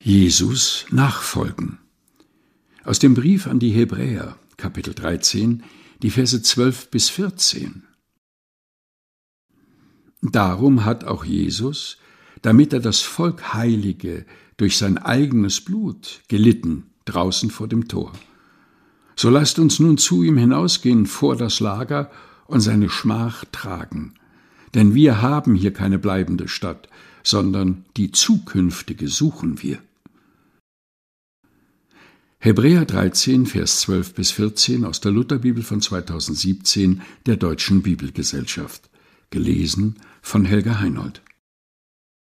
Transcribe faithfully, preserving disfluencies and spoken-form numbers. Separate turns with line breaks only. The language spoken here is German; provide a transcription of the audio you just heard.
Jesus nachfolgen. Aus dem Brief an die Hebräer, Kapitel dreizehn, die Verse zwölf bis vierzehn. Darum hat auch Jesus, damit er das Volk heilige durch sein eigenes Blut, gelitten draußen vor dem Tor. So lasst uns nun zu ihm hinausgehen vor das Lager und seine Schmach tragen. Denn wir haben hier keine bleibende Stadt, sondern die zukünftige suchen wir. Hebräer dreizehn, Vers zwölf bis vierzehn aus der Lutherbibel von zweitausendsiebzehn der Deutschen Bibelgesellschaft. Gelesen von Helga Heinold.